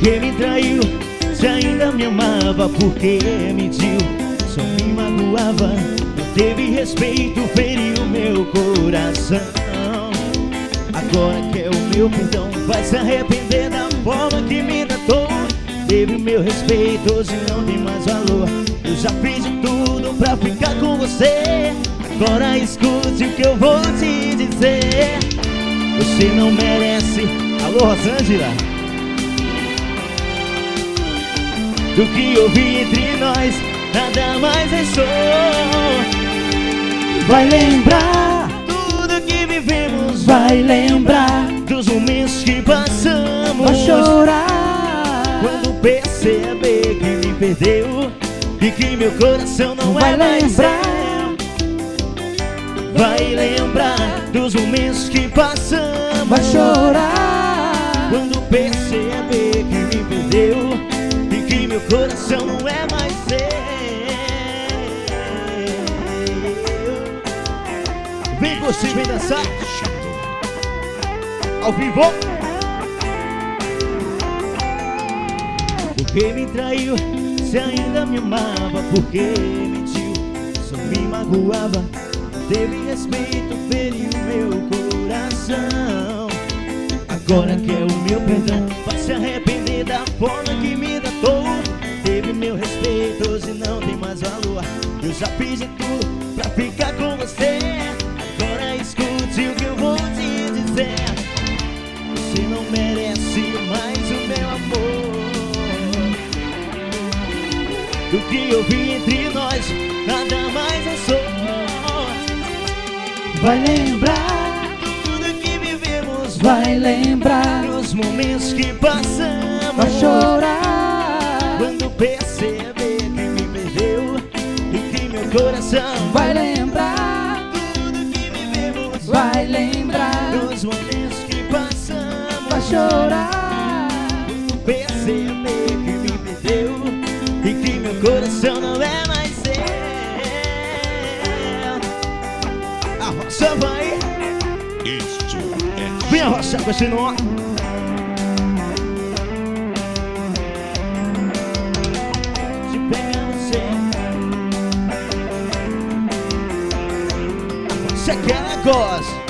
que me traiu? Se ainda me amava, por que mentiu? Só me magoava, não teve respeito, feriu meu coração. Agora quer o meu perdão, vai se arrepender da forma que me tratou. Teve o meu respeito, hoje não tem mais valor. Eu já fiz de tudo pra ficar com você. Agora escute o que eu vou te dizer. Você não merece, alô Rosângela, do que eu vi entre nós, nada mais restou. Vai lembrar Tudo que vivemos, vai lembrar dos momentos que passamos. vai chorar Quando perceber que me perdeu e que meu coração não vai é mais lembrar seu. Vai lembrar dos momentos que passamos. vai chorar Quando perceber que me perdeu e que meu coração não é mais seu. Vem você, vem dançar ao vivo. Por que me traiu? Se ainda me amava, por que mentiu? Só me magoava, teve respeito, feriu meu coração. Agora quer o meu perdão, vai se arrepender da forma que me tratou. Teve meu respeito, hoje não tem mais valor. Eu já fiz de tudo pra ficar com você. Agora escute o que eu vou te dizer. Você não merece mais o meu amor. Do que eu vi entre nós, nada mais é só. vai lembrar Tudo que vivemos, vai lembrar os momentos que passamos. vai chorar Quando perceber que me perdeu e que meu coração vai lembrar Tudo que vivemos, vai lembrar os momentos que passamos. vai chorar Quando perceber que me perdeu e que meu coração não é mais seu. A roça vai, Isto é vem a roça continua. Se pega você, a roça quer negócio.